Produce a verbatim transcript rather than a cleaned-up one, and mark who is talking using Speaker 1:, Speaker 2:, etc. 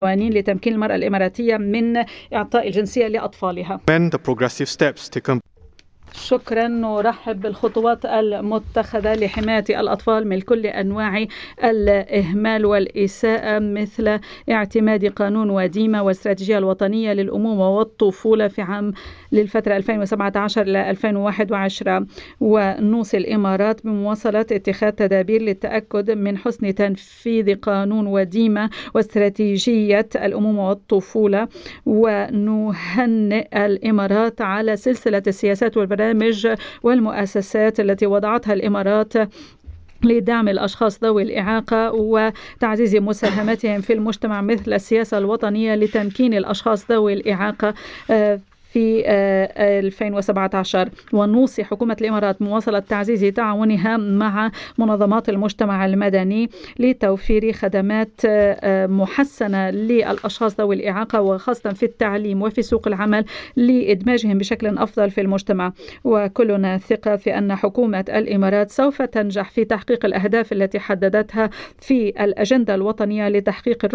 Speaker 1: قوانين لتمكين المرأة الإماراتية من إعطاء الجنسية لأطفالها. شكرا. نرحب بالخطوات المتخذة لحماية الأطفال من كل أنواع الإهمال والإساءة، مثل اعتماد قانون وديمة والاستراتيجية الوطنية للأمومة والطفولة في عام للفترة ألفين وسبعة عشر إلى ألفين وواحد وعشرين، ونوصي الإمارات بمواصلة اتخاذ تدابير للتأكد من حسن تنفيذ قانون وديمة واستراتيجية الأمومة والطفولة. ونهنئ الإمارات على سلسلة السياسات والبرامج والمؤسسات التي وضعتها الإمارات لدعم الأشخاص ذوي الإعاقة وتعزيز مساهمتهم في المجتمع، مثل السياسة الوطنية لتمكين الأشخاص ذوي الإعاقة في ألفين وسبعة عشر. ونوصي حكومة الإمارات مواصلة تعزيز تعاونها مع منظمات المجتمع المدني لتوفير خدمات محسنة للأشخاص ذوي الإعاقة، وخاصة في التعليم وفي سوق العمل، لإدماجهم بشكل أفضل في المجتمع. وكلنا ثقة في أن حكومة الإمارات سوف تنجح في تحقيق الأهداف التي حددتها في الأجندة الوطنية لتحقيق